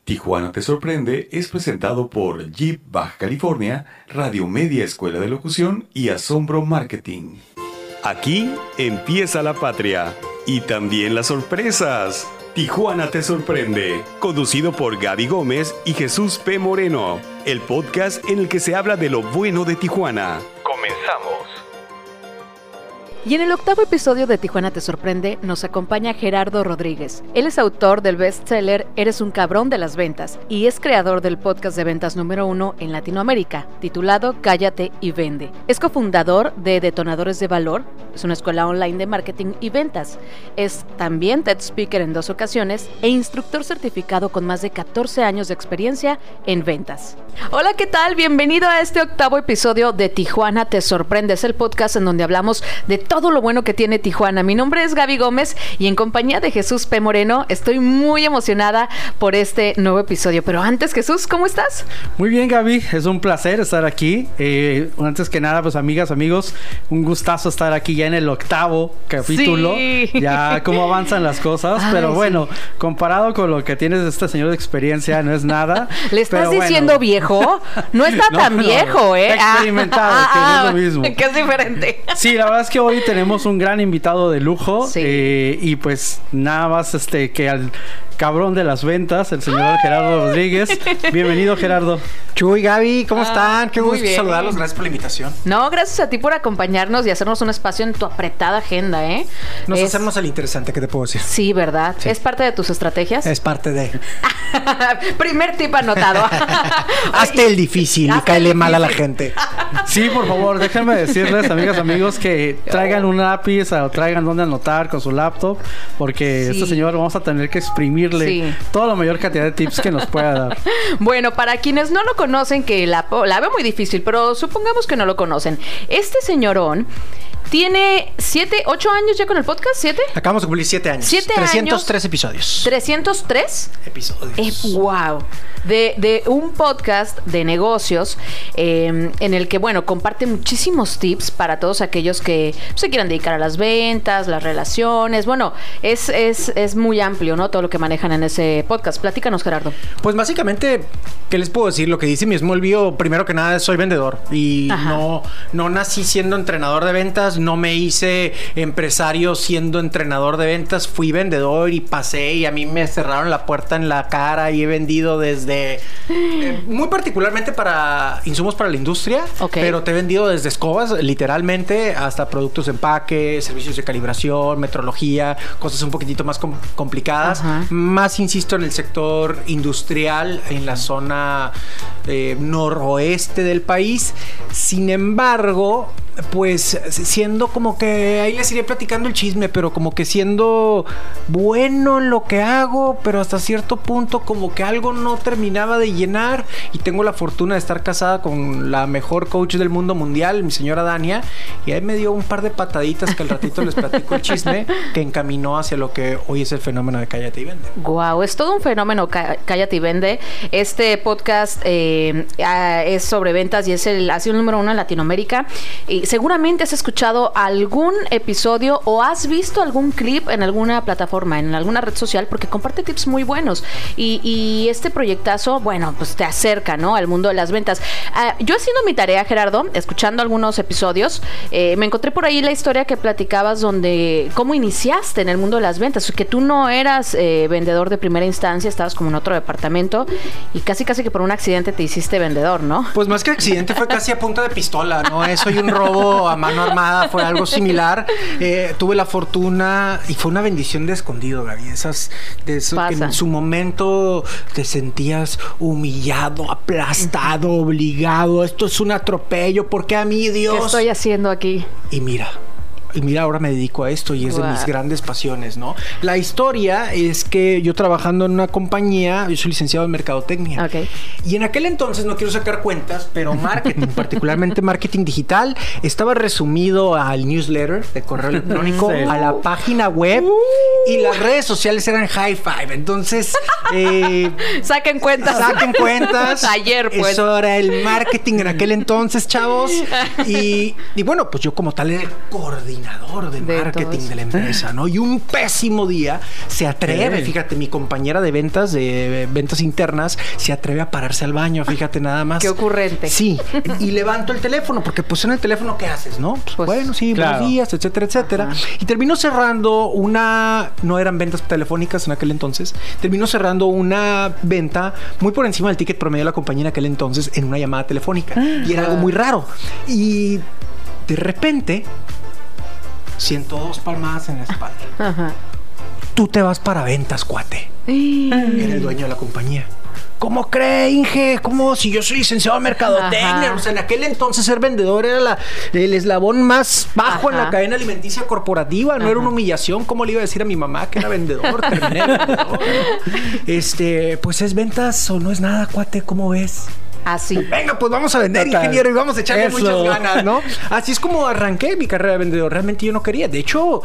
Tijuana Te Sorprende es presentado por Jeep Baja California, Radio Media Escuela de Locución y Asombro Marketing. Aquí empieza la patria y también las sorpresas. Tijuana Te Sorprende, conducido por Gaby Gómez y Jesús P. Moreno, el podcast en el que se habla de lo bueno de Tijuana. Comenzamos. Y en el octavo episodio de Tijuana Te Sorprende nos acompaña Gerardo Rodríguez. Él es autor del bestseller Eres un cabrón de las ventas y es creador del podcast de ventas número 1 en Latinoamérica, titulado Cállate y Vende. Es cofundador de Detonadores de Valor, es una escuela online de marketing y ventas. Es también TED Speaker en 2 ocasiones e instructor certificado con más de 14 años de experiencia en ventas. Hola, ¿qué tal? Bienvenido a este octavo episodio de Tijuana Te Sorprende. Es el podcast en donde hablamos de todo lo bueno que tiene Tijuana. Mi nombre es Gaby Gómez y en compañía de Jesús P. Moreno estoy muy emocionada por este nuevo episodio. Pero antes, Jesús, ¿cómo estás? Muy bien, Gaby. Es un placer estar aquí. Antes que nada, pues amigas, amigos, un gustazo estar aquí ya en el octavo capítulo. Sí. Ya cómo avanzan las cosas. Ay, pero bueno, sí, comparado con lo que tienes de este señor de experiencia, no es nada. ¿Le estás diciendo viejo? No está tan viejo, ¿eh? Experimentado, que no es lo mismo. Que es diferente. Sí, la verdad es que hoy tenemos un gran invitado de lujo. Sí. Y pues nada más que al cabrón de las ventas, el señor Gerardo Rodríguez. Bienvenido, Gerardo. Chuy, Gaby, ¿cómo están? Qué gusto saludarlos. Gracias por la invitación. No, gracias a ti por acompañarnos y hacernos un espacio en tu apretada agenda, ¿eh? Nos hacemos el interesante, ¿qué te puedo decir? Sí, ¿verdad? Sí. ¿Es parte de tus estrategias? Es parte de... Primer tip anotado. Hazte el difícil y cáele mal a la gente. Sí, por favor, déjenme decirles, amigas, amigos, que traigan un lápiz o traigan donde anotar con su laptop, porque este señor vamos a tener que exprimirle toda la mayor cantidad de tips que nos pueda dar. Bueno, para quienes no lo conocen, que la veo muy difícil, pero supongamos que no lo conocen. Este señorón tiene 8 años ya con el podcast, ¿7? Acabamos de cumplir 7 años. 303 episodios. ¿303? Episodios. ¡Wow! De un podcast de negocios en el que, bueno, comparte muchísimos tips para todos aquellos que se quieran dedicar a las ventas, las relaciones. Bueno, es muy amplio, ¿no? Todo lo que manejan en ese podcast. Platícanos, Gerardo. Pues básicamente, ¿qué les puedo decir? Lo que dice mi Small Bio, primero que nada, soy vendedor. Y no nací siendo entrenador de ventas, no me hice empresario siendo entrenador de ventas. Fui vendedor y pasé y a mí me cerraron la puerta en la cara y he vendido desde... muy particularmente para insumos para la industria, pero te he vendido desde escobas, literalmente, hasta productos de empaque, servicios de calibración, metrología, cosas un poquitito más complicadas. Más insisto en el sector industrial, en la zona noroeste del país. Sin embargo, pues siendo como que, ahí les iré platicando el chisme, pero como que siendo bueno en lo que hago, pero hasta cierto punto como que algo no terminaba de llenar. Y tengo la fortuna de estar casada con la mejor coach del mundo mundial, mi señora Dania, y ahí me dio un par de pataditas que al ratito les platico el chisme, que encaminó hacia lo que hoy es el fenómeno de Cállate y Vende. Guau, es todo un fenómeno Cállate y Vende. Este podcast es sobre ventas y ha sido el número 1 en Latinoamérica. Y seguramente has escuchado algún episodio o has visto algún clip en alguna plataforma, en alguna red social, porque comparte tips muy buenos. Y este proyectazo, bueno, pues te acerca, ¿no?, al mundo de las ventas. Yo haciendo mi tarea, Gerardo, escuchando algunos episodios, me encontré por ahí la historia que platicabas donde cómo iniciaste en el mundo de las ventas, que tú no eras vendedor de primera instancia, estabas como en otro departamento y casi que por un accidente te hiciste vendedor, ¿no? Pues más que accidente fue casi a punta de pistola, ¿no? Eso y un robo a mano armada fue algo similar. Tuve la fortuna y fue una bendición de escondido, Gaby. De eso que en su momento te sentías humillado, aplastado, obligado. Esto es un atropello. ¿Por qué a mí, Dios? ¿Qué estoy haciendo aquí? Y mira, ahora me dedico a esto y es de mis grandes pasiones, ¿no? La historia es que yo trabajando en una compañía, yo soy licenciado en mercadotecnia. Y en aquel entonces, no quiero sacar cuentas, pero marketing, particularmente marketing digital, estaba resumido al newsletter de correo electrónico, a la página web y las redes sociales eran high five. Entonces, saquen cuentas. Ayer, pues. Eso era el marketing en aquel entonces, chavos. Y bueno, pues yo como tal era el coordinador coordinador de marketing de la empresa, ¿no? Y un pésimo día se atreve, fíjate, mi compañera de ventas internas, se atreve a pararse al baño, fíjate nada más. Qué ocurrente. Sí, y levanto el teléfono, porque pues en el teléfono, ¿qué haces, no? Pues bueno, sí, claro. Buenos días, etcétera, etcétera. Ajá. Y terminó cerrando no eran ventas telefónicas en aquel entonces, terminó cerrando una venta muy por encima del ticket promedio de la compañía en aquel entonces en una llamada telefónica. Y era algo muy raro. Y de repente siento 2 palmadas en la espalda. Ajá. Tú te vas para ventas, cuate. Era el dueño de la compañía. ¿Cómo cree, Inge? ¿Cómo? Si yo soy licenciado en mercadotecnia. O sea, en aquel entonces ser vendedor era el eslabón más bajo en la cadena alimenticia corporativa. No era una humillación. ¿Cómo le iba a decir a mi mamá que era vendedor? Terminé vendedor. Pues es ventas o no es nada, cuate. ¿Cómo ves? Así. Venga, pues vamos a vender, ingeniero, y vamos a echarle muchas ganas, ¿no? Así es como arranqué mi carrera de vendedor. Realmente yo no quería. De hecho,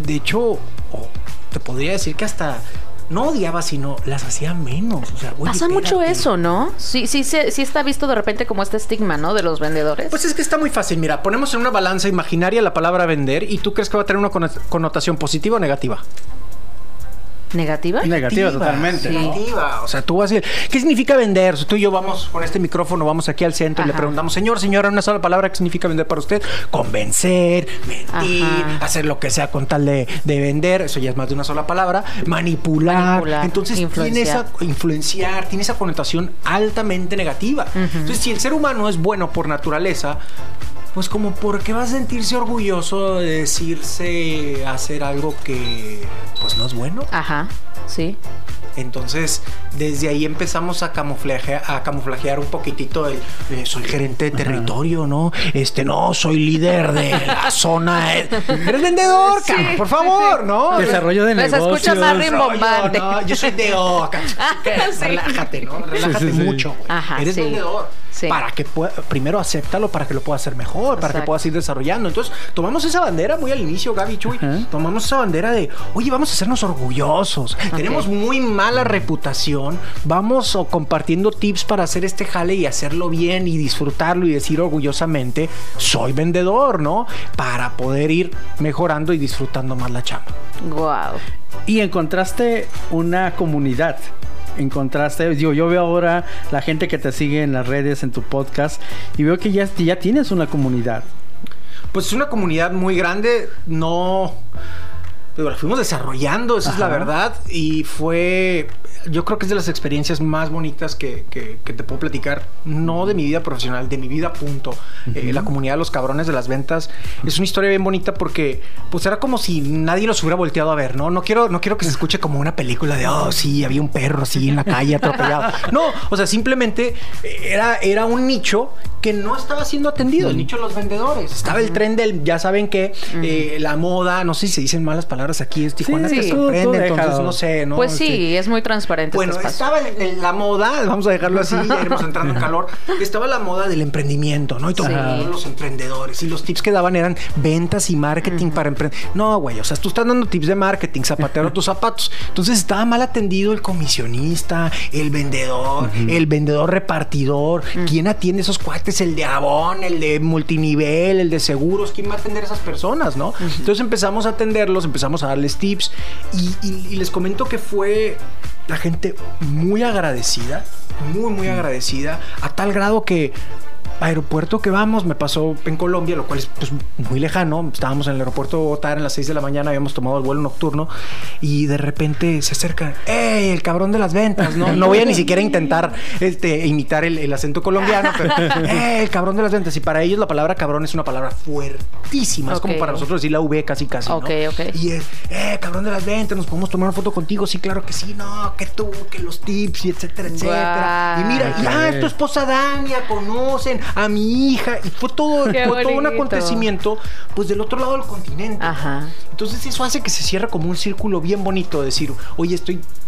te podría decir que hasta no odiaba, sino las hacía menos. O sea, oye, pasa mucho eso, ¿no? Sí está visto de repente como este estigma, ¿no? De los vendedores. Pues es que está muy fácil. Mira, ponemos en una balanza imaginaria la palabra vender y tú crees que va a tener una connotación positiva o negativa. ¿Negativa? Negativa, totalmente. Negativa. O sea, tú vas a decir, ¿qué significa vender? O sea, tú y yo vamos con este micrófono, vamos aquí al centro y le preguntamos, señora, una sola palabra, ¿qué significa vender para usted? Convencer, mentir, hacer lo que sea con tal de vender. Eso ya es más de una sola palabra. Manipular. Entonces, influenciar, tiene esa connotación altamente negativa. Entonces, si el ser humano es bueno por naturaleza, pues como, ¿por qué va a sentirse orgulloso de decirse hacer algo que pues no es bueno? Ajá, sí. Entonces, desde ahí empezamos a camuflajear un poquitito soy gerente de territorio, ¿no? No, soy líder de la zona. Eres vendedor, sí, por favor, ¿no? Desarrollo de negocios. Se escucha más rimbombante. No, yo soy DO acá. Sí. Relájate, ¿no? Relájate mucho. Ajá, eres vendedor. Sí. Para que primero acéptalo, para que lo puedas hacer mejor, para que puedas ir desarrollando. Entonces, tomamos esa bandera muy al inicio, Gaby, Chuy. Tomamos esa bandera de, oye, vamos a hacernos orgullosos. Tenemos muy mala reputación. Vamos compartiendo tips para hacer este jale y hacerlo bien y disfrutarlo y decir orgullosamente, soy vendedor, ¿no? Para poder ir mejorando y disfrutando más la chamba. Wow. Y encontraste una comunidad. Yo veo ahora la gente que te sigue en las redes, en tu podcast, y veo que ya tienes una comunidad. Pues es una comunidad muy grande, la fuimos desarrollando, esa es la verdad, y yo creo que es de las experiencias más bonitas que te puedo platicar, no de mi vida profesional, de mi vida, punto. La comunidad de los cabrones de las ventas es una historia bien bonita porque pues era como si nadie los hubiera volteado a ver, ¿no? No quiero que se escuche como una película de, sí, había un perro así en la calle atropellado. No, o sea, simplemente era un nicho que no estaba siendo atendido, el nicho de los vendedores. Estaba el tren del, ya saben que, la moda, no sé si se dicen malas palabras aquí, es Tijuana, te sorprende, entonces no sé, ¿no? Pues sí, es muy transparente. Bueno, estaba la moda, vamos a dejarlo así, ya iremos entrando en calor, estaba la moda del emprendimiento, ¿no? Y todos los emprendedores, y los tips que daban eran ventas y marketing para emprender. No, güey, o sea, tú estás dando tips de marketing, zapatero a tus zapatos. Entonces estaba mal atendido el comisionista, el vendedor repartidor, ¿quién atiende esos cuates? El de Avon, el de multinivel, el de seguros, ¿quién va a atender a esas personas, no? Entonces empezamos a atenderlos, empezamos a darles tips y les comento que fue la gente muy agradecida, muy agradecida, a tal grado que aeropuerto que vamos, me pasó en Colombia, lo cual es pues muy lejano. Estábamos en el aeropuerto de Bogotá, eran las 6 de la mañana, habíamos tomado el vuelo nocturno y de repente se acercan, ¡ey, el cabrón de las ventas! No voy a ni siquiera intentar imitar el acento colombiano, pero ¡ey, el cabrón de las ventas! Y para ellos la palabra cabrón es una palabra fuertísima, es como para nosotros decir la V casi, ¿no? Y es, cabrón de las ventas, nos podemos tomar una foto contigo, sí, claro que sí, no, que tú, que los tips y etcétera. Y mira, es tu esposa Dania, conocen a mi hija, y fue todo un acontecimiento pues del otro lado del continente. Entonces eso hace que se cierre como un círculo bien bonito de decir, oye, estoy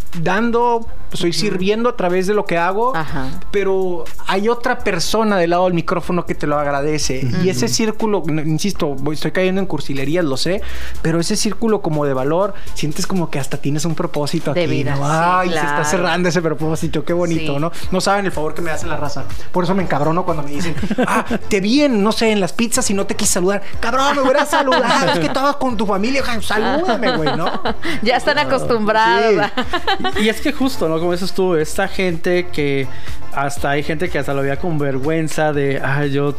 dando, estoy sirviendo a través de lo que hago, pero hay otra persona del lado del micrófono que te lo agradece. Y ese círculo, insisto, estoy cayendo en cursilerías, lo sé, pero ese círculo como de valor, sientes como que hasta tienes un propósito de aquí, vida, ¿no? sí, Ay, claro. se está cerrando ese propósito, qué bonito, ¿no? No saben el favor que me hace la raza. Por eso me encabrono cuando me dicen, te vi no sé, en las pizzas y no te quise saludar. Cabrón, me hubieras saludado. Es que estabas con tu familia. Salúdame, güey, ¿no? Ya están acostumbrados. Sí. Y es que justo, ¿no? Como dices tú, esta gente que hasta hay gente que hasta lo veía con vergüenza de, yo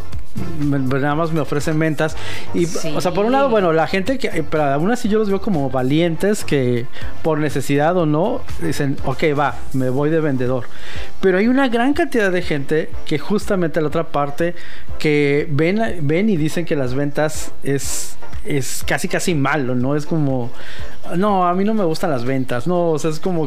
nada más me ofrecen ventas. Y, o sea, por un lado, bueno, la gente que, pero aún así yo los veo como valientes que por necesidad o no, dicen, ok, va, me voy de vendedor. Pero hay una gran cantidad de gente que justamente la otra parte que ven y dicen que las ventas es casi malo, ¿no? Es como, no, a mí no me gustan las ventas, no, o sea, es como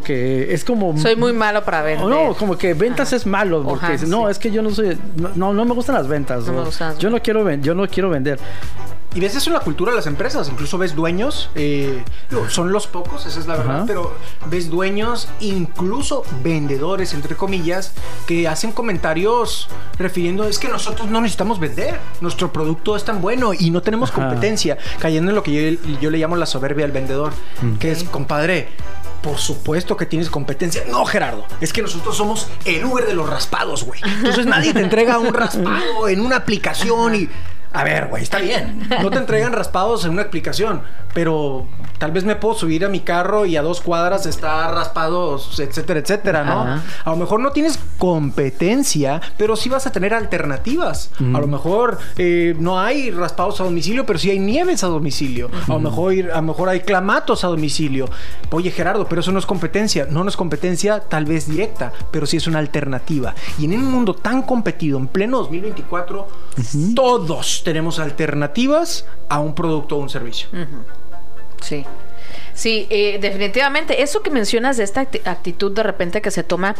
soy muy malo para vender. No, como que ventas es malo, porque no, es que yo no soy, no me gustan las ventas, yo no quiero vender. Y ves eso en la cultura de las empresas. Incluso ves dueños, son los pocos, esa es la verdad, pero ves dueños, incluso vendedores, entre comillas, que hacen comentarios refiriendo, es que nosotros no necesitamos vender, nuestro producto es tan bueno y no tenemos competencia, cayendo en lo que yo le llamo la soberbia al vendedor, que es, compadre, por supuesto que tienes competencia. No, Gerardo, es que nosotros somos el Uber de los raspados, güey. Entonces nadie te entrega un raspado en una aplicación y... A ver, güey, está bien. No te entregan raspados en una aplicación, pero tal vez me puedo subir a mi carro y a 2 cuadras está raspados, etcétera, etcétera, ¿no? A lo mejor no tienes competencia, pero sí vas a tener alternativas. A lo mejor no hay raspados a domicilio, pero sí hay nieves a domicilio. A lo mejor hay clamatos a domicilio. Oye, Gerardo, pero eso no es competencia. No es competencia tal vez directa, pero sí es una alternativa. Y en un mundo tan competido, en pleno 2024, todos tenemos alternativas a un producto o un servicio. Sí. Sí, definitivamente. Eso que mencionas de esta actitud de repente que se toma,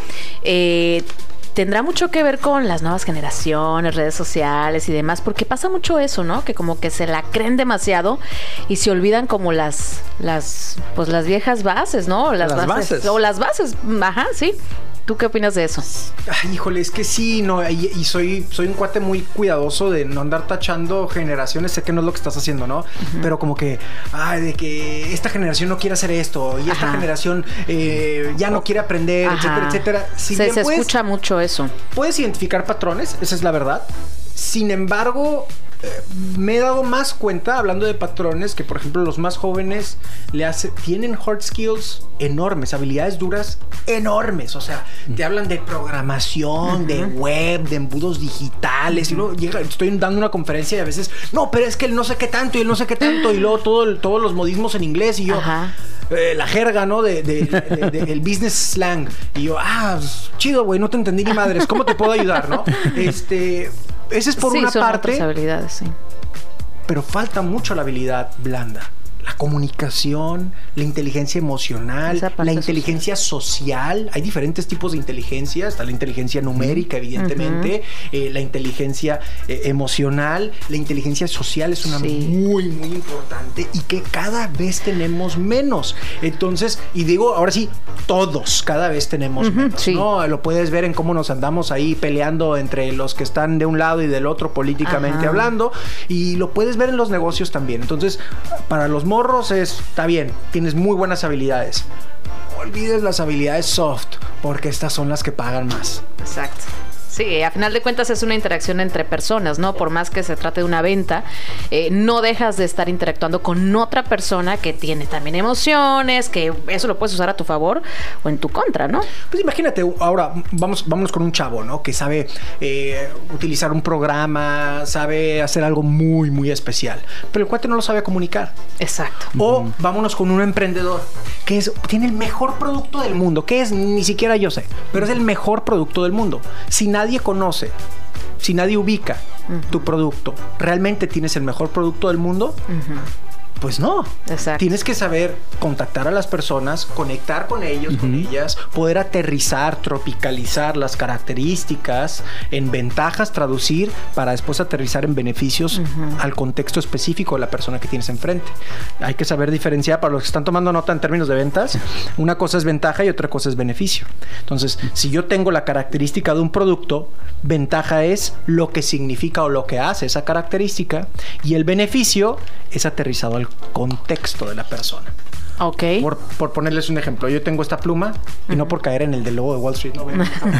tendrá mucho que ver con las nuevas generaciones, redes sociales y demás, porque pasa mucho eso, ¿no? Que como que se la creen demasiado y se olvidan como las viejas bases, ¿no? Las bases. O las bases, sí. ¿Tú qué opinas de eso? Ay, híjole, es que sí, no, y soy un cuate muy cuidadoso de no andar tachando generaciones. Sé que no es lo que estás haciendo, ¿no? Pero como que, de que esta generación no quiere hacer esto y esta generación ya no quiere aprender, etcétera, etcétera. Si se escucha mucho eso. Puedes identificar patrones, esa es la verdad. Sin embargo, me he dado más cuenta, hablando de patrones, que por ejemplo los más jóvenes tienen hard skills enormes, habilidades duras enormes. O sea, te hablan de programación, de web, de embudos digitales. Y luego estoy dando una conferencia y a veces, no, pero es que él no sé qué tanto y él no sé qué tanto. Y luego todos los modismos en inglés y yo... la jerga, ¿no? El business slang. Y yo, chido, güey, no te entendí ni madres. ¿Cómo te puedo ayudar, no? Ese es por una parte. Otras habilidades, sí. Pero falta mucho la habilidad blanda. La comunicación, la inteligencia emocional, la inteligencia social. Hay diferentes tipos de inteligencia. Está la inteligencia numérica, evidentemente. La inteligencia emocional. La inteligencia social es una muy, muy importante y que cada vez tenemos menos. Entonces, y digo, ahora sí, todos cada vez tenemos menos, ¿no? Lo puedes ver en cómo nos andamos ahí peleando entre los que están de un lado y del otro políticamente hablando. Y lo puedes ver en los negocios también. Entonces, para los morros está bien, tienes muy buenas habilidades. No olvides las habilidades soft, porque estas son las que pagan más. Exacto. Sí, a final de cuentas es una interacción entre personas, ¿no? Por más que se trate de una venta, no dejas de estar interactuando con otra persona que tiene también emociones, que eso lo puedes usar a tu favor o en tu contra, ¿no? Pues imagínate, ahora vámonos con un chavo, ¿no? Que sabe utilizar un programa, sabe hacer algo muy, muy especial, pero el cuate no lo sabe comunicar. Exacto. O vámonos con un emprendedor que tiene el mejor producto del mundo, que es, ni siquiera yo sé, pero es el mejor producto del mundo. Si nadie conoce, si nadie ubica tu producto, ¿realmente tienes el mejor producto del mundo? Pues no. Exacto. Tienes que saber contactar a las personas, conectar con ellos, con ellas, poder aterrizar, tropicalizar las características en ventajas, traducir para después aterrizar en beneficios al contexto específico de la persona que tienes enfrente. Hay que saber diferenciar, para los que están tomando nota en términos de ventas, una cosa es ventaja y otra cosa es beneficio. Entonces, si yo tengo la característica de un producto, ventaja es lo que significa o lo que hace esa característica, y el beneficio es aterrizado al contexto de la persona. Ok. Por ponerles un ejemplo, yo tengo esta pluma y no por caer en el del lobo de Wall Street, no.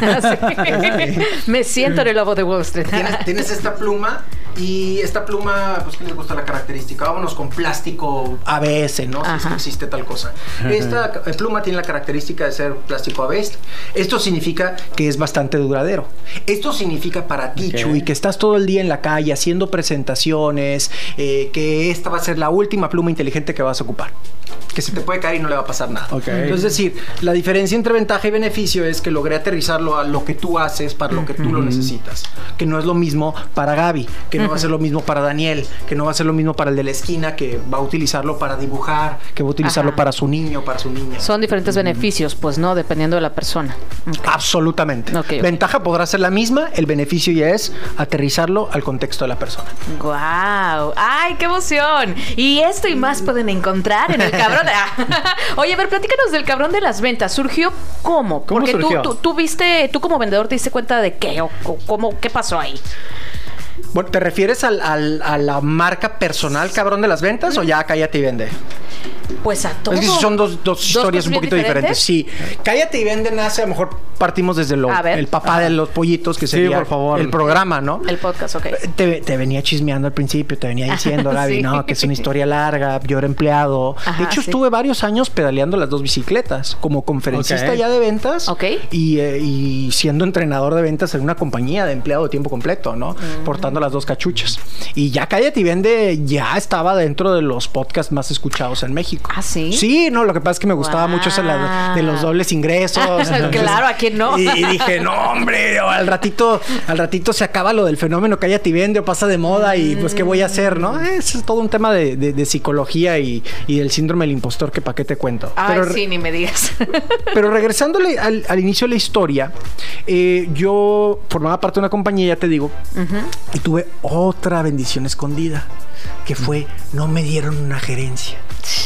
Me siento en el lobo de Wall Street. Tienes esta pluma y esta pluma, pues, ¿qué les gusta la característica? Vámonos con plástico ABS, ¿no? Si es que existe tal cosa. Esta pluma tiene la característica de ser plástico ABS. Esto significa que es bastante duradero. Esto significa para ti, Chuy, que estás todo el día en la calle haciendo presentaciones, que esta va a ser la última pluma inteligente que vas a ocupar. Que se te puede caer y no le va a pasar nada. Entonces, es decir, la diferencia entre ventaja y beneficio es que logré aterrizarlo a lo que tú haces para lo que tú lo necesitas. Que no es lo mismo para Gaby, que no va a ser lo mismo para Daniel, que no va a ser lo mismo para el de la esquina, que va a utilizarlo para dibujar, que va a utilizarlo para su niño, para su niña. Son diferentes beneficios, pues, ¿no? Dependiendo de la persona. Absolutamente. Ventaja podrá ser la misma, el beneficio ya es aterrizarlo al contexto de la persona. ¡Guau! ¡Ay, qué emoción! Y esto y más pueden encontrar en el cabrón. Oye, a ver, platícanos del cabrón de las ventas. ¿Surgió cómo? Porque surgió? tú como vendedor te diste cuenta de qué o cómo, qué pasó ahí. Bueno, ¿te refieres a la marca personal cabrón de las ventas o ya Cállate y Vende? Pues a todo. Es que son dos historias un poquito diferentes. Sí. Cállate y Vende nace, a lo mejor partimos desde el papá de los pollitos, que sería por favor, el programa, ¿no? El podcast, ok. Te venía chismeando al principio, te venía diciendo, Gaby, no, que es una historia larga, yo era empleado. De hecho, estuve varios años pedaleando las dos bicicletas, como conferencista ya de ventas y siendo entrenador de ventas en una compañía de empleado de tiempo completo, ¿no? Portando las dos cachuchas. Y ya Cállate y Vende ya estaba dentro de los podcasts más escuchados en México. ¿Ah, sí? Sí, no, lo que pasa es que me gustaba mucho eso de los dobles ingresos. Claro, ¿a quién no? Y dije, no, hombre, al ratito se acaba lo del fenómeno Cállate y Vende o pasa de moda y pues, ¿qué voy a hacer, no? Es todo un tema de psicología y del síndrome del impostor, que para qué te cuento. Ay, sí, ni me digas. Pero regresándole al inicio de la historia, yo formaba parte de una compañía, ya te digo, y tuve otra bendición escondida, que fue, no me dieron una gerencia.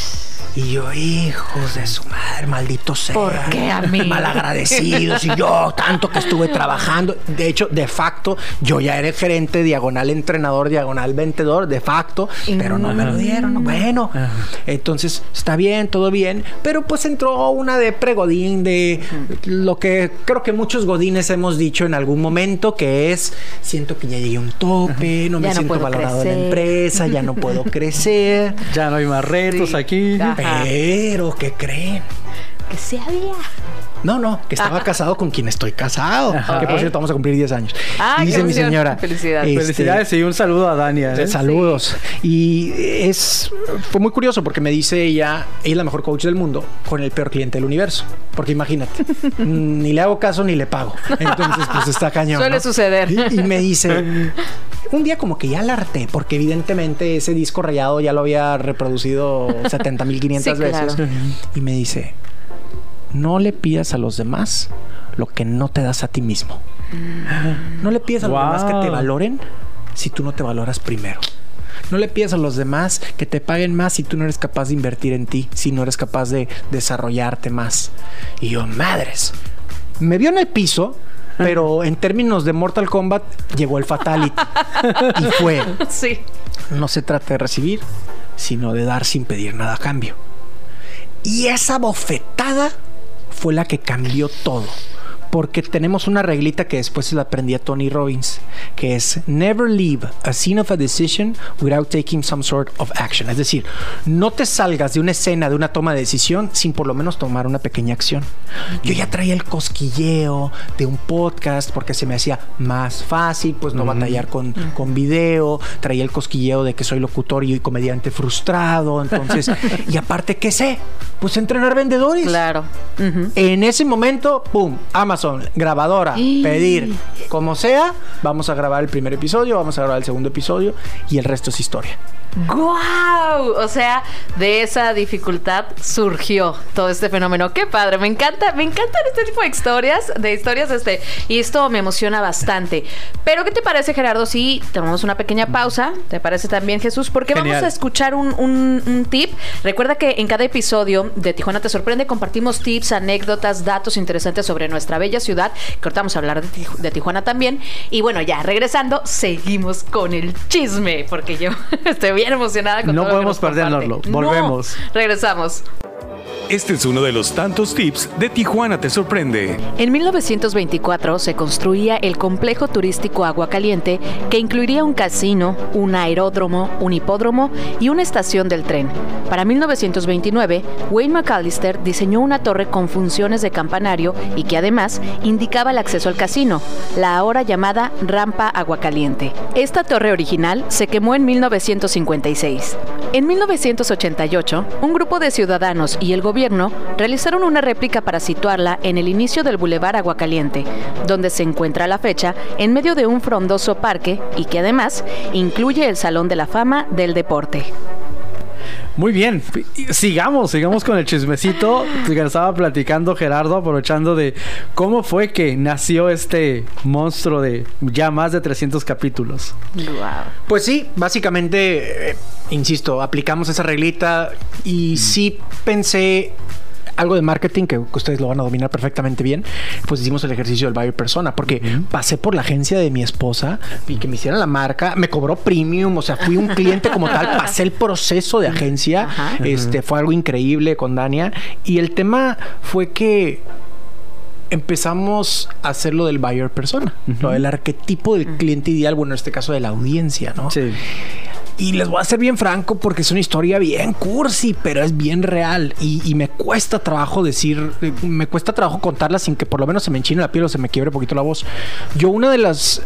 Y yo, hijos de su madre, maldito sea. ¿Por qué a mí? Malagradecidos. Y yo, tanto que estuve trabajando. De hecho, de facto, yo ya era el gerente, diagonal entrenador, diagonal vendedor, de facto. Pero no me lo dieron. Bueno, entonces, está bien, todo bien. Pero pues entró una de pregodín, de lo que creo que muchos godines hemos dicho en algún momento, que es, siento que ya llegué a un tope, no me siento valorado en la empresa, ya no puedo crecer. Ya no hay más retos aquí. Pero, ¿qué creen? Que se había. No, que estaba casado con quien estoy casado. Que por cierto, vamos a cumplir 10 años. Ah, dice mi señora. Felicidades. Felicidades y un saludo a Dania. Saludos. Y fue muy curioso porque me dice ella es la mejor coach del mundo con el peor cliente del universo. Porque imagínate, ni le hago caso ni le pago. Entonces, pues está cañón. Suele suceder. Y me dice, un día como que ya la harté, porque evidentemente ese disco rayado ya lo había reproducido 70,500 veces. Claro. Y me dice, no le pidas a los demás lo que no te das a ti mismo. No le pidas a los demás que te valoren si tú no te valoras primero. No le pidas a los demás que te paguen más si tú no eres capaz de invertir en ti, si no eres capaz de desarrollarte más. Y yo, madres, me vio en el piso, pero en términos de Mortal Kombat llegó el Fatality. Y fue, no se trata de recibir, sino de dar sin pedir nada a cambio. Y esa bofetada fue la que cambió todo. Porque tenemos una reglita que después se la aprendí a Tony Robbins, que es never leave a scene of a decision without taking some sort of action. Es decir, no te salgas de una escena, de una toma de decisión, sin por lo menos tomar una pequeña acción. Yo ya traía el cosquilleo de un podcast porque se me hacía más fácil, pues no batallar con video. Traía el cosquilleo de que soy locutor y comediante frustrado. Entonces, y aparte, ¿qué sé? Pues entrenar vendedores. Claro. En ese momento, ¡pum! Amazon Amazon, grabadora, pedir, como sea, vamos a grabar el primer episodio, vamos a grabar el segundo episodio y el resto es historia. ¡Guau! O sea, de esa dificultad surgió todo este fenómeno. ¡Qué padre! Me encantan este tipo de historias, y esto me emociona bastante. Pero, ¿qué te parece, Gerardo, si tenemos una pequeña pausa? ¿Te parece también, Jesús? Porque Genial. vamos a escuchar un tip. Recuerda que en cada episodio de Tijuana Te Sorprende compartimos tips, anécdotas, datos interesantes sobre nuestra bella ciudad, que ahorita vamos a hablar de Tijuana también. Y bueno, ya regresando, seguimos con el chisme, porque yo estoy bien emocionada con no todo podemos lo que nos perdernoslo. comparte. Volvemos. No, regresamos. Este es uno de los tantos tips de Tijuana Te Sorprende. En 1924 se construía el complejo turístico Agua Caliente, que incluiría un casino, un aeródromo, un hipódromo y una estación del tren. Para 1929, Wayne McAllister diseñó una torre con funciones de campanario y que además indicaba el acceso al casino, la ahora llamada Rampa Agua Caliente. Esta torre original se quemó en 1956. En 1988, un grupo de ciudadanos y el gobierno realizaron una réplica para situarla en el inicio del Boulevard Aguacaliente, donde se encuentra a la fecha en medio de un frondoso parque y que además incluye el Salón de la Fama del Deporte. Muy bien, sigamos con el chismecito que estaba platicando Gerardo, aprovechando de cómo fue que nació este monstruo de ya más de 300 capítulos. Wow. Pues sí, básicamente, insisto, aplicamos esa reglita y sí pensé algo de marketing que ustedes lo van a dominar perfectamente bien. Pues hicimos el ejercicio del buyer persona, porque pasé por la agencia de mi esposa y que me hicieran la marca, me cobró premium, o sea, fui un cliente como tal, pasé el proceso de agencia. Fue algo increíble con Dania, y el tema fue que empezamos a hacer lo del buyer persona, lo del arquetipo del cliente ideal, bueno, en este caso de la audiencia, ¿no? Sí. Y les voy a ser bien franco porque es una historia bien cursi, pero es bien real. Y me cuesta trabajo contarla sin que por lo menos se me enchine la piel o se me quiebre un poquito la voz. Yo una de los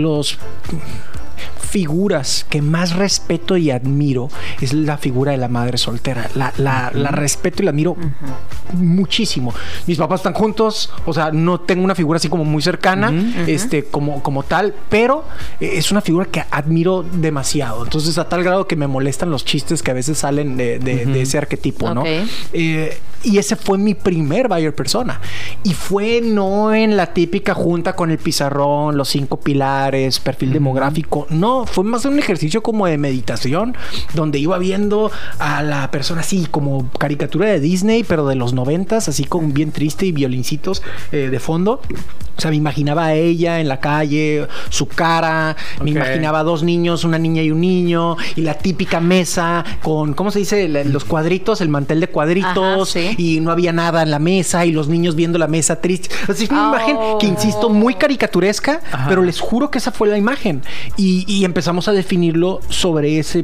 figuras que más respeto y admiro es la figura de la madre soltera. La respeto y la admiro muchísimo. Mis papás están juntos, o sea, no tengo una figura así como muy cercana, como tal, pero es una figura que admiro demasiado. Entonces, a tal grado que me molestan los chistes que a veces salen de ese arquetipo, ¿no? Y ese fue mi primer buyer persona. Y fue no en la típica junta con el pizarrón, los 5 pilares, perfil demográfico. No, fue más un ejercicio como de meditación, donde iba viendo a la persona así como caricatura de Disney, pero de los 90s, así como bien triste y violincitos de fondo. O sea, me imaginaba a ella en la calle, su cara, me imaginaba 2 niños, una niña y un niño, y la típica mesa con, ¿cómo se dice? Los cuadritos, el mantel de cuadritos. Ajá, sí. Y no había nada en la mesa y los niños viendo la mesa triste. Así es una imagen que, insisto, muy caricaturesca, pero les juro que esa fue la imagen. Y empezamos a definirlo sobre ese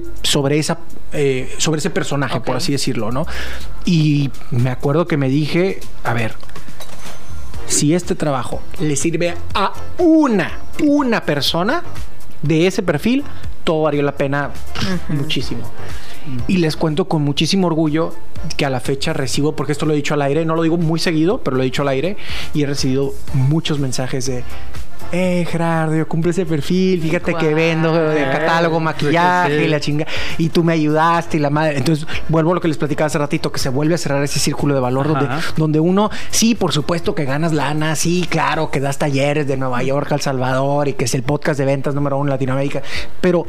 personaje, por así decirlo, ¿no? Y me acuerdo que me dije, a ver, si este trabajo le sirve a una persona de ese perfil, todo valió la pena muchísimo. Y les cuento con muchísimo orgullo que a la fecha recibo, porque esto lo he dicho al aire, no lo digo muy seguido, pero lo he dicho al aire, y he recibido muchos mensajes de: Gerardo, yo cumplo ese perfil, fíjate que vendo de catálogo, maquillaje y la chinga, y tú me ayudaste y la madre. Entonces vuelvo a lo que les platicaba hace ratito, que se vuelve a cerrar ese círculo de valor donde uno, sí, por supuesto que ganas lana, sí, claro, que das talleres de Nueva York a El Salvador y que es el podcast de ventas número 1 en Latinoamérica, pero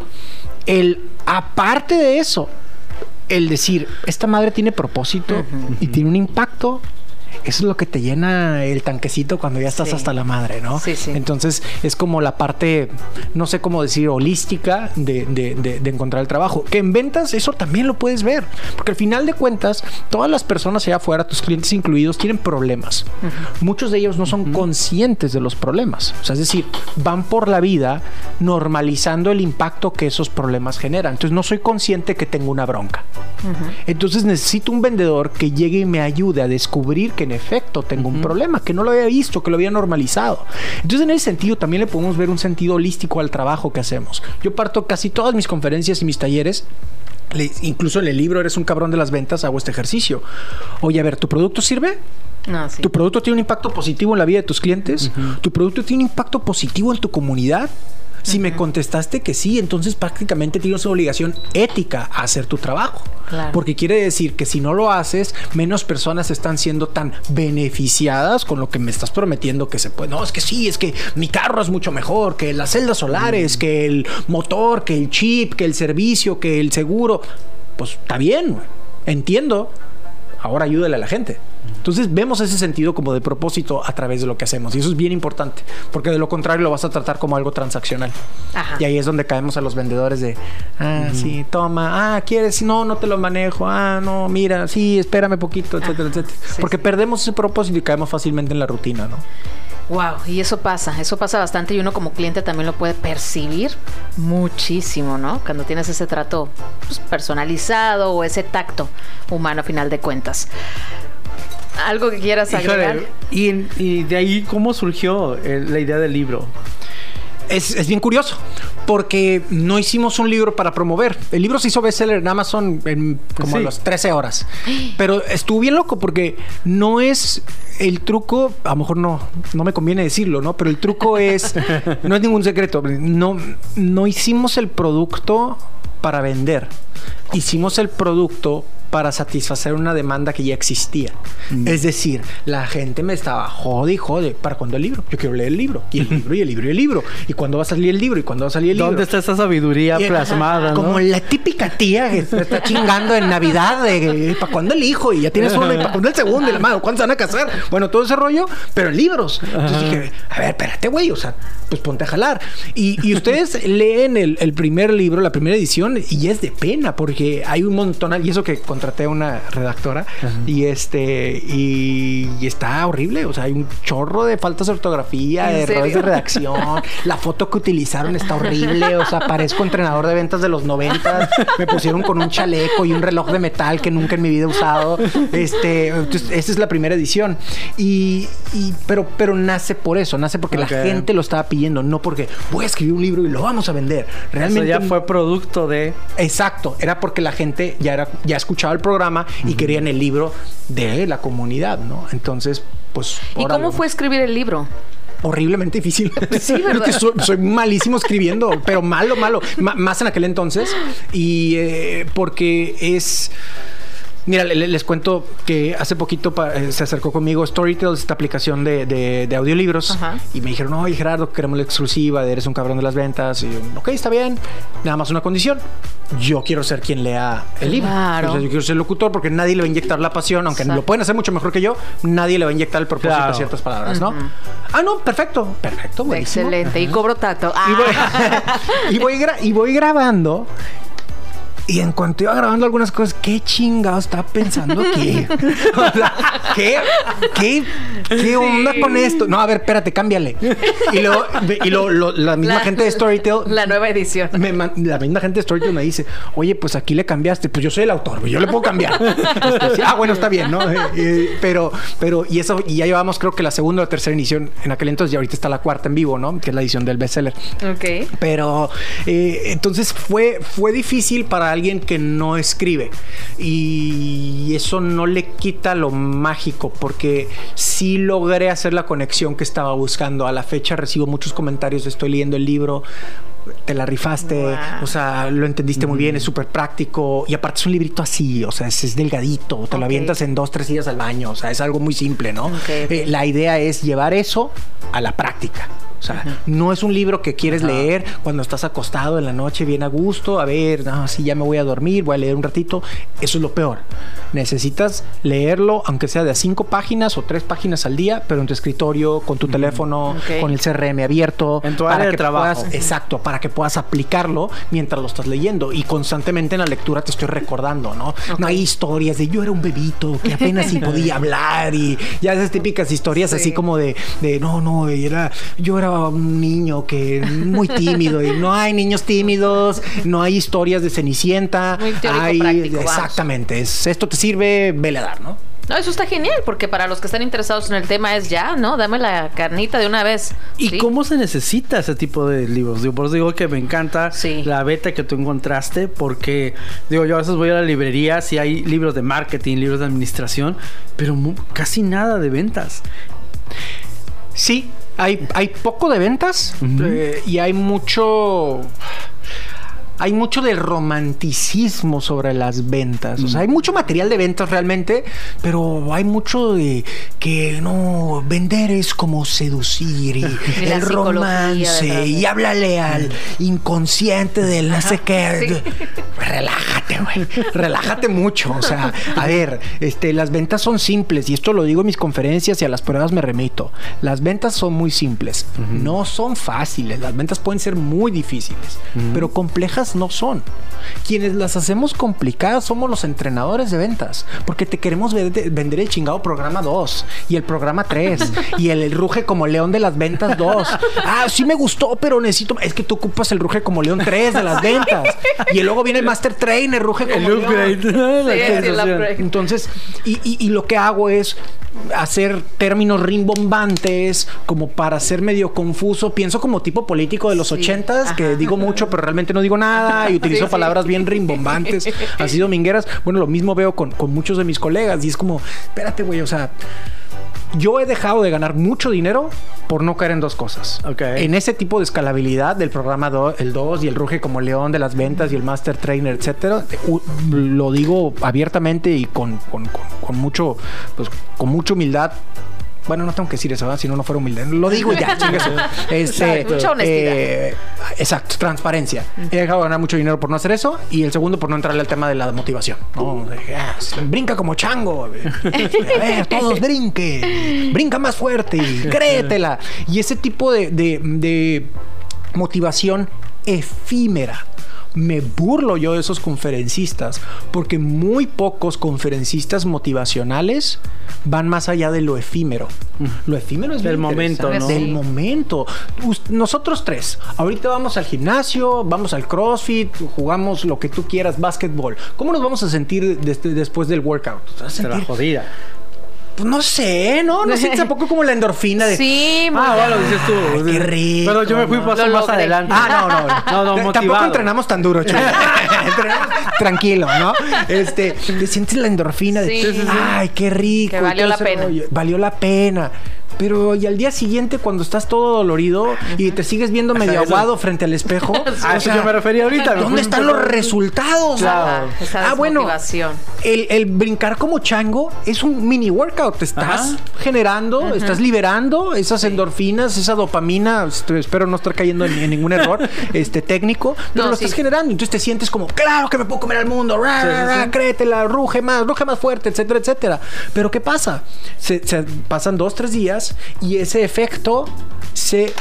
aparte de eso, el decir, esta madre tiene propósito y tiene un impacto. Eso es lo que te llena el tanquecito cuando ya estás hasta la madre, ¿no? Sí, sí. Entonces es como la parte, no sé cómo decir, holística de encontrar el trabajo. Que en ventas eso también lo puedes ver. Porque al final de cuentas, todas las personas allá afuera, tus clientes incluidos, tienen problemas. Muchos de ellos no son conscientes de los problemas. O sea, es decir, van por la vida normalizando el impacto que esos problemas generan. Entonces no soy consciente que tengo una bronca. Entonces necesito un vendedor que llegue y me ayude a descubrir que en efecto tengo un problema, que no lo había visto, que lo había normalizado. Entonces en ese sentido también le podemos ver un sentido holístico al trabajo que hacemos. Yo parto casi todas mis conferencias y mis talleres incluso en el libro Eres un cabrón de las ventas, hago este ejercicio. Oye, a ver, ¿tu producto sirve? No, sí. ¿Tu producto tiene un impacto positivo en la vida de tus clientes? ¿Tu producto tiene un impacto positivo en tu comunidad? Si me contestaste que sí, entonces prácticamente tienes una obligación ética a hacer tu trabajo. Claro. Porque quiere decir que si no lo haces, menos personas están siendo tan beneficiadas con lo que me estás prometiendo que se puede. No, es que sí, es que mi carro es mucho mejor, que las celdas solares, que el motor, que el chip, que el servicio, que el seguro. Pues está bien, entiendo. Ahora ayúdale a la gente. Entonces vemos ese sentido como de propósito a través de lo que hacemos. Y eso es bien importante, porque de lo contrario lo vas a tratar como algo transaccional. Ajá. Y ahí es donde caemos a los vendedores de, sí, toma, ¿quieres? No, no te lo manejo, no, mira, sí, espérame poquito, etcétera, etcétera. Sí, porque perdemos ese propósito y caemos fácilmente en la rutina, ¿no? Wow, y eso pasa bastante y uno como cliente también lo puede percibir muchísimo, ¿no? Cuando tienes ese trato pues, personalizado o ese tacto humano a final de cuentas. ¿Algo que quieras agregar? Híjole, y de ahí, ¿cómo surgió la idea del libro? Es bien curioso, porque no hicimos un libro para promover. El libro se hizo bestseller en Amazon en como a las 13 horas. Pero estuvo bien loco porque no es el truco, a lo mejor no me conviene decirlo, ¿no? Pero el truco es, no es ningún secreto. No hicimos el producto para vender. Hicimos el producto para satisfacer una demanda que ya existía. Es decir, la gente me estaba jode. ¿Para cuándo el libro? Yo quiero leer el libro. Y el libro, y el libro, y el libro. ¿Y cuándo va a salir el libro? ¿Y cuándo va a salir el libro? ¿Dónde está esa sabiduría plasmada, como la típica tía que se está chingando en Navidad de ¿para cuándo el hijo? Y ya tienes uno, ¿y para cuándo el segundo? Y la madre, ¿cuándo se van a casar? Bueno, todo ese rollo, pero en libros. Entonces dije, a ver, espérate, güey, o sea, pues ponte a jalar. Y ustedes leen el primer libro, la primera edición, y es de pena, porque hay un montón, y eso que contraté a una redactora, y está horrible, o sea, hay un chorro de faltas de ortografía, de errores de redacción, la foto que utilizaron está horrible, o sea, parezco entrenador de ventas de los 90, me pusieron con un chaleco y un reloj de metal que nunca en mi vida he usado, entonces, esta es la primera edición, pero nace por eso, nace porque la gente lo estaba pidiendo, no porque voy a escribir un libro y lo vamos a vender, realmente eso ya fue producto de... Exacto, era porque la gente ya escuchaba el programa y querían el libro de la comunidad, ¿no? Entonces, pues... ¿Y cómo fue escribir el libro? Horriblemente difícil. Sí, ¿verdad? soy malísimo escribiendo, pero malo. Más en aquel entonces. Y porque es... Mira, les cuento que hace poquito se acercó conmigo Storytel, esta aplicación de audiolibros. Ajá. Y me dijeron, oye, Gerardo, queremos la exclusiva de Eres un cabrón de las ventas. Y yo, ok, está bien. Nada más una condición. Yo quiero ser quien lea el libro. Claro. Yo quiero ser locutor porque nadie le va a inyectar la pasión, aunque lo pueden hacer mucho mejor que yo, nadie le va a inyectar el propósito a ciertas palabras, ¿no? No, perfecto, buenísimo. Excelente. Y cobro tacto. Y voy grabando. Y en cuanto iba grabando algunas cosas, ¿qué chingado estaba pensando aquí? O sea, ¿qué onda con esto? No, a ver, espérate, cámbiale. Y la misma gente de Storytel... La nueva edición. La misma gente de Storytel me dice, oye, pues aquí le cambiaste. Pues yo soy el autor, yo le puedo cambiar. Bueno, está bien, ¿no? Pero y ya llevamos creo que la segunda o la tercera edición en aquel entonces, y ahorita está la cuarta en vivo, ¿no? Que es la edición del bestseller. Ok. Pero entonces fue difícil para alguien que no escribe, y eso no le quita lo mágico, porque sí logré hacer la conexión que estaba buscando. A la fecha recibo muchos comentarios de estoy leyendo el libro, te la rifaste, wow. O sea, lo entendiste muy bien, es súper práctico, y aparte es un librito así, o sea, es delgadito, te lo avientas en 2-3 días al baño, o sea, es algo muy simple, ¿no? La idea es llevar eso a la práctica. O sea, no es un libro que quieres leer cuando estás acostado en la noche bien a gusto. A ver, sí, ya me voy a dormir, voy a leer un ratito. Eso es lo peor. Necesitas leerlo, aunque sea de a 5 páginas o 3 páginas al día, pero en tu escritorio, con tu teléfono, con el CRM abierto. En tu área de trabajo. Exacto, para que puedas aplicarlo mientras lo estás leyendo. Y constantemente en la lectura te estoy recordando, ¿no? No hay historias de yo era un bebito que apenas si podía hablar, y ya esas típicas historias así como de yo era un niño que muy tímido, y no hay niños tímidos, no hay historias de Cenicienta, muy teórico, práctico, exactamente, esto te sirve, vele a dar, ¿no? No, eso está genial, porque para los que están interesados en el tema es ya, ¿no? Dame la carnita de una vez. ¿Y ¿sí? cómo se necesita ese tipo de libros? Digo, por eso digo que me encanta la beta que tú encontraste, porque, digo, yo a veces voy a la librería, si hay libros de marketing, libros de administración, pero casi nada de ventas. Sí, hay poco de ventas y hay mucho del romanticismo sobre las ventas. O sea, hay mucho material de ventas realmente, pero hay mucho de que no, vender es como seducir y el romance y háblale al inconsciente del no sé qué. Sí. Relájate, güey. Relájate mucho. O sea, a ver, las ventas son simples y esto lo digo en mis conferencias y a las pruebas me remito. Las ventas son muy simples. No son fáciles. Las ventas pueden ser muy difíciles, pero complejas no son. Quienes las hacemos complicadas somos los entrenadores de ventas, porque te queremos vender el chingado programa 2 y el programa 3 y el ruge como león de las ventas 2. Ah, sí me gustó, pero necesito... Es que tú ocupas el ruge como león 3 de las ventas y luego viene el Master Trainer, ruge como el león. Entonces, y lo que hago es hacer términos rimbombantes como para ser medio confuso. Pienso como tipo político de los 80s, que digo mucho pero realmente no digo nada y utilizo palabras bien rimbombantes, así domingueras. Bueno, lo mismo veo con muchos de mis colegas y es como, espérate, güey, o sea, yo he dejado de ganar mucho dinero por no caer en dos cosas. En ese tipo de escalabilidad del programa el 2 y el ruge como león de las ventas y el Master Trainer, etcétera. Lo digo abiertamente y con mucho, pues, con mucha humildad. Bueno, no tengo que decir eso, ¿verdad? Si no fuera humilde. Lo digo ya, chingues. Mucha honestidad. Exacto, transparencia. He dejado de ganar mucho dinero por no hacer eso. Y el segundo, por no entrarle al tema de la motivación. No, brinca como chango. A ver, todos brinquen. Brinca más fuerte y créetela. Y ese tipo de motivación efímera. Me burlo yo de esos conferencistas porque muy pocos conferencistas motivacionales van más allá de lo efímero. Lo efímero es del momento, ¿no? Del momento. Nosotros tres, ahorita vamos al gimnasio, vamos al CrossFit, jugamos lo que tú quieras, básquetbol. ¿Cómo nos vamos a sentir después del workout? ¿Te vas a sentir jodida? Pues no sé, ¿no? No sientes tampoco como la endorfina de... Sí, bueno, dices tú. Ay, qué rico. Pero yo me fui más adelante. No, motivado. Tampoco entrenamos tan duro, chulo. Entrenamos tranquilo, ¿no? Te sientes la endorfina de... Ay, qué rico. Que valió la pena. Valió la pena. Pero y al día siguiente cuando estás todo dolorido y te sigues viendo medio aguado frente al espejo, a eso yo me refería ahorita. ¿Dónde están los resultados? Claro, esa desmotivación. Bueno, el brincar como chango es un mini workout. Te estás generando, estás liberando esas endorfinas, esa dopamina. Espero no estar cayendo en ningún error técnico, pero lo estás generando. Entonces te sientes como, claro que me puedo comer al mundo, créetela, ruge más fuerte, etcétera, etcétera. Pero ¿qué pasa? Se pasan 2-3 días y ese efecto se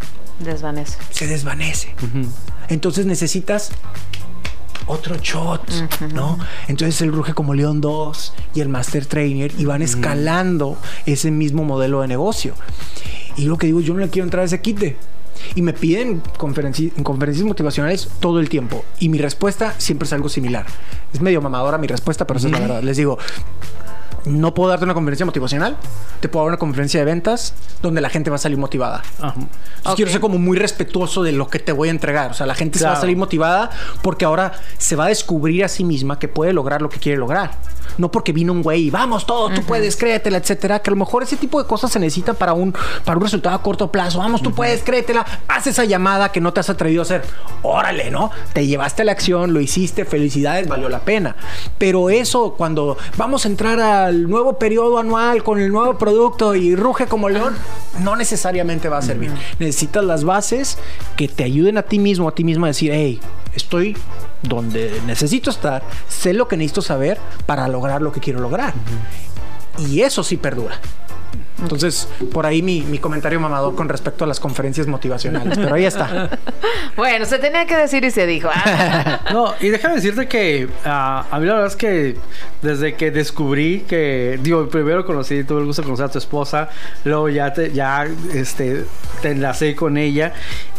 desvanece. Entonces necesitas otro shot, ¿no? Entonces el ruge como león 2 y el Master Trainer y van escalando ese mismo modelo de negocio. Y lo que digo, yo no le quiero entrar a ese quite. Y me piden conferencias motivacionales todo el tiempo. Y mi respuesta siempre es algo similar. Es medio mamadora mi respuesta, pero esa es la verdad. Les digo, no puedo darte una conferencia motivacional, te puedo dar una conferencia de ventas donde la gente va a salir motivada. Entonces quiero ser como muy respetuoso de lo que te voy a entregar. O sea, la gente se va a salir motivada porque ahora se va a descubrir a sí misma que puede lograr lo que quiere lograr. No porque vino un güey y vamos todo, tú puedes, créetela, etcétera. Que a lo mejor ese tipo de cosas se necesita para un resultado a corto plazo. Vamos, tú puedes, créetela. Haz esa llamada que no te has atrevido a hacer. Órale, ¿no? Te llevaste a la acción, lo hiciste, felicidades, valió la pena. Pero eso, cuando vamos a entrar al nuevo periodo anual con el nuevo producto y ruge como león, no necesariamente va a servir. Necesitas las bases que te ayuden a ti mismo, a ti misma a decir, hey, estoy donde necesito estar, sé lo que necesito saber para lograr lo que quiero lograr. Y eso sí perdura. Entonces, por ahí mi comentario mamador con respecto a las conferencias motivacionales. Pero ahí está. Bueno, se tenía que decir y se dijo. No, y déjame decirte que a mí la verdad es que desde que descubrí que... Digo, primero tuve el gusto de conocer a tu esposa. Luego ya te enlacé con ella.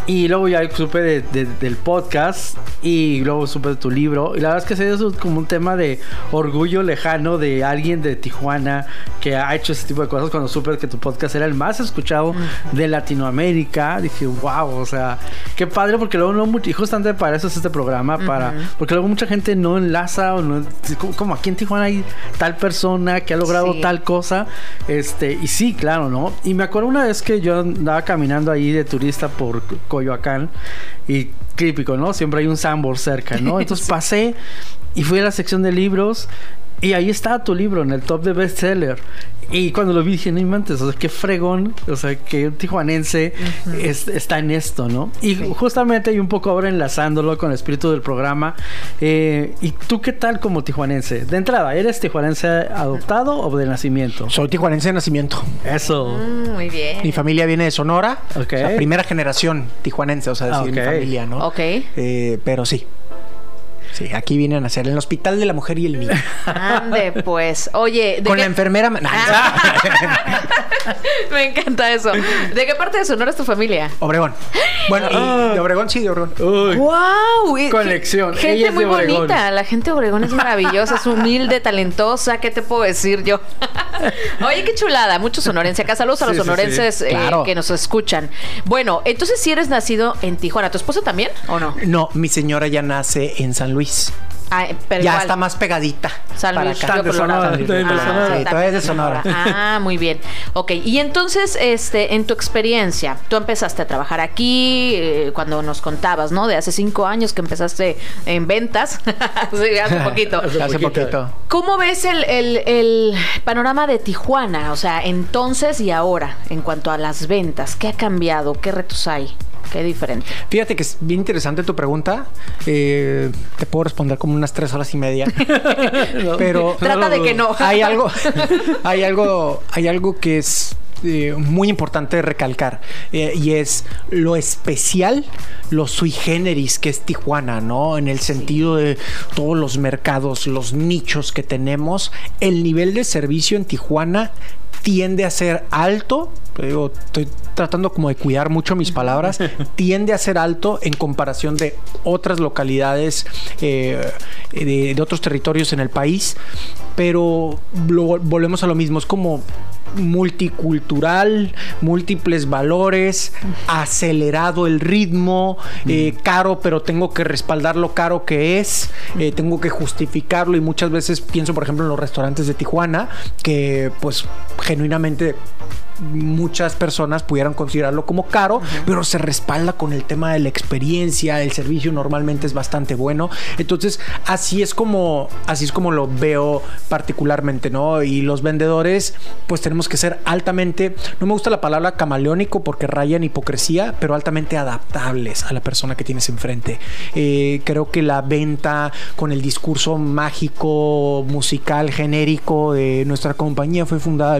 Y luego ya supe del podcast y luego supe de tu libro. Y la verdad es que es como un tema de orgullo lejano de alguien de Tijuana que ha hecho ese tipo de cosas. Cuando supe que tu podcast era el más escuchado de Latinoamérica, dije, wow, o sea, qué padre, porque luego no mucho, y justamente para eso es este programa, porque luego mucha gente no enlaza o no, como aquí en Tijuana hay tal persona que ha logrado tal cosa, y sí, claro, ¿no? Y me acuerdo una vez que yo andaba caminando ahí de turista por Coyoacán y típico, ¿no? Siempre hay un Sanborns cerca, ¿no? Entonces pasé y fui a la sección de libros y ahí estaba tu libro en el top de bestseller. Y cuando lo vi dije, no inventes, o sea, qué fregón, o sea, que un tijuanense está en esto, ¿no? Y justamente y un poco ahora enlazándolo con el espíritu del programa. ¿Y tú qué tal como tijuanense? De entrada, ¿eres tijuanense adoptado o de nacimiento? Soy tijuanense de nacimiento. Eso. Muy bien. Mi familia viene de Sonora. Okay. O sea, primera generación tijuanense, o sea, decir mi familia, ¿no? Ok. Pero sí. Sí, aquí vienen a nacer en el Hospital de la Mujer y el Niño. Ande, pues. Oye, con la enfermera. Me encanta eso. ¿De qué parte de Sonora es tu familia? Obregón. Bueno, y de Obregón, sí, de Obregón. ¡Wow! Conexión. Gente muy bonita. La gente de Obregón es maravillosa, es humilde, talentosa. ¿Qué te puedo decir yo? Oye, qué chulada. Muchos sonorenses. Acá saludos a los sonorenses claro. Que nos escuchan. Bueno, entonces si eres nacido en Tijuana, ¿tu esposa también o no? No, mi señora ya nace en San Luis. Pero ya igual está más pegadita. San Luis, de Sonora. Sí, todavía es de Sonora. Muy bien. Ok, y entonces, en tu experiencia, tú empezaste a trabajar aquí, cuando nos contabas, ¿no? De hace 5 años que empezaste en ventas. Sí, hace poquito. Hace poquito. ¿Cómo ves el panorama de Tijuana? O sea, entonces y ahora, en cuanto a las ventas, ¿qué ha cambiado? ¿Qué retos hay? ¿Qué diferente? Fíjate que es bien interesante tu pregunta. Te puedo responder como unas 3 horas y media. Pero trata de que no. Hay algo que es muy importante recalcar, y es lo especial, lo sui generis que es Tijuana, ¿no? En el sentido de todos los mercados, los nichos que tenemos, el nivel de servicio en Tijuana tiende a ser alto. Digo, estoy tratando como de cuidar mucho mis palabras. Tiende a ser alto en comparación de otras localidades, de otros territorios en el país, pero volvemos a lo mismo. Es como multicultural, múltiples valores, acelerado el ritmo, caro, pero tengo que respaldar lo caro que es, tengo que justificarlo, y muchas veces pienso, por ejemplo, en los restaurantes de Tijuana, que pues genuinamente muchas personas pudieran considerarlo como caro, pero se respalda con el tema de la experiencia, el servicio normalmente es bastante bueno. Entonces, así es como lo veo particularmente, ¿no? Y los vendedores, pues tenemos que ser altamente, no me gusta la palabra camaleónico porque raya en hipocresía, pero altamente adaptables a la persona que tienes enfrente. Creo que la venta con el discurso mágico, musical, genérico de nuestra compañía fue fundada en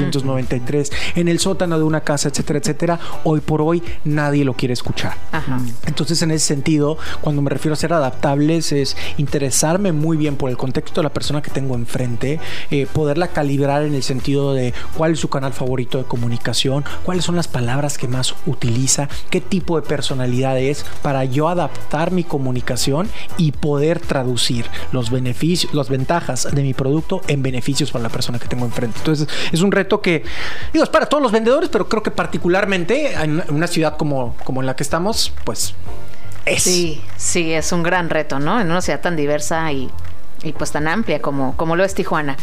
1993 en el sótano de una casa, etcétera, etcétera. Hoy por hoy nadie lo quiere escuchar. Ajá. Entonces, en ese sentido, cuando me refiero a ser adaptables, es interesarme muy bien por el contexto de la persona que tengo enfrente, poderla calibrar en el sentido de cuál es su canal favorito de comunicación, cuáles son las palabras que más utiliza, qué tipo de personalidad es, para yo adaptar mi comunicación y poder traducir los beneficios, las ventajas de mi producto en beneficios para la persona que tengo enfrente. Entonces, es un reto que, digo, es para todos los vendedores, pero creo que particularmente en una ciudad como en la que estamos, pues es. Sí, es un gran reto, ¿no? En una ciudad tan diversa y pues tan amplia como lo es Tijuana.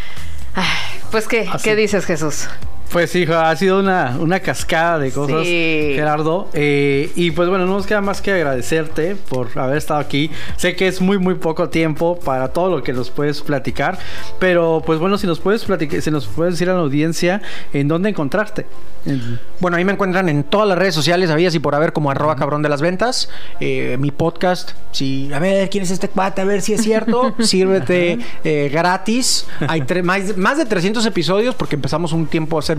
Ay, pues, ¿qué dices, Jesús? Pues hijo, ha sido una cascada de cosas, Gerardo. Y pues bueno, no nos queda más que agradecerte por haber estado aquí. Sé que es muy, muy poco tiempo para todo lo que nos puedes platicar. Pero pues bueno, si nos puedes platicar, si nos puedes decir a la audiencia en dónde encontrarte. Bueno, ahí me encuentran en todas las redes sociales, habías y por haber, como @cabrondelasventas. Mi podcast, a ver quién es este cuate, a ver si es cierto. Sírvete gratis. Hay más de 300 episodios porque empezamos un tiempo a hacer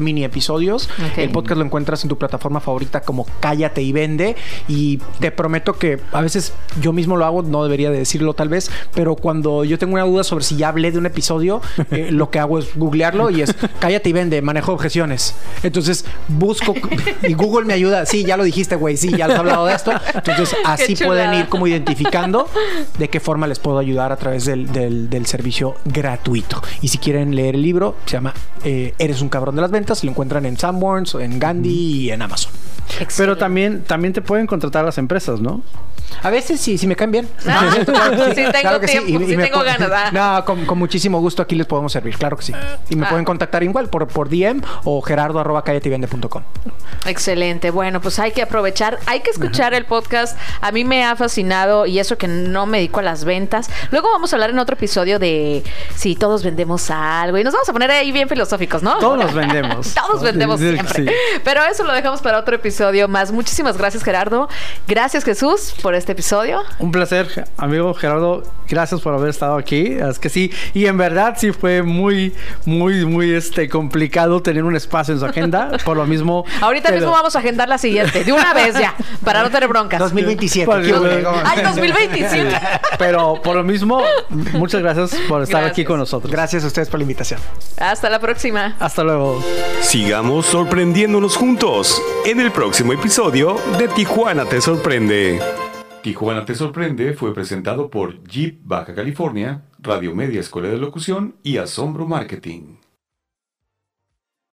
mini episodios. El podcast lo encuentras en tu plataforma favorita como Cállate y Vende. Y te prometo que a veces yo mismo lo hago, no debería de decirlo tal vez, pero cuando yo tengo una duda sobre si ya hablé de un episodio, lo que hago es googlearlo y es Cállate y Vende, manejo objeciones. Entonces busco y Google me ayuda. Sí, ya lo dijiste, güey. Sí, ya has hablado de esto. Entonces así pueden ir como identificando de qué forma les puedo ayudar a través del servicio gratuito. Y si quieren leer el libro, se llama Eres un cabrón de las ventas. Lo encuentran en Sanborns, en Gandhi y en Amazon. Excelente. Pero también te pueden contratar las empresas, ¿no? A veces sí, si me caen bien. Sí, tengo tiempo, sí tengo ganas. No, con muchísimo gusto aquí les podemos servir, claro que sí. Y me pueden contactar igual por DM o gerardo@callateyvende.com. Excelente. Bueno, pues hay que aprovechar, hay que escuchar el podcast. A mí me ha fascinado y eso que no me dedico a las ventas. Luego vamos a hablar en otro episodio de si todos vendemos algo y nos vamos a poner ahí bien filosóficos, ¿no? Todos nos vendemos. Todos vendemos siempre. Sí. Pero eso lo dejamos para otro episodio más. Muchísimas gracias, Gerardo. Gracias, Jesús, por este episodio. Un placer, amigo Gerardo. Gracias por haber estado aquí. Es que sí. Y en verdad sí fue muy complicado tener un espacio en su agenda. Por lo mismo. Ahorita mismo vamos a agendar la siguiente. De una vez ya. Para no tener broncas. 2027. Ay, 2027. Pero por lo mismo, muchas gracias por estar aquí con nosotros. Gracias a ustedes por la invitación. Hasta la próxima. Hasta luego. Sigamos sorprendiéndonos juntos en el próximo episodio de Tijuana Te Sorprende. Tijuana Te Sorprende fue presentado por Jeep Baja California, Radio Media Escuela de Locución y Asombro Marketing.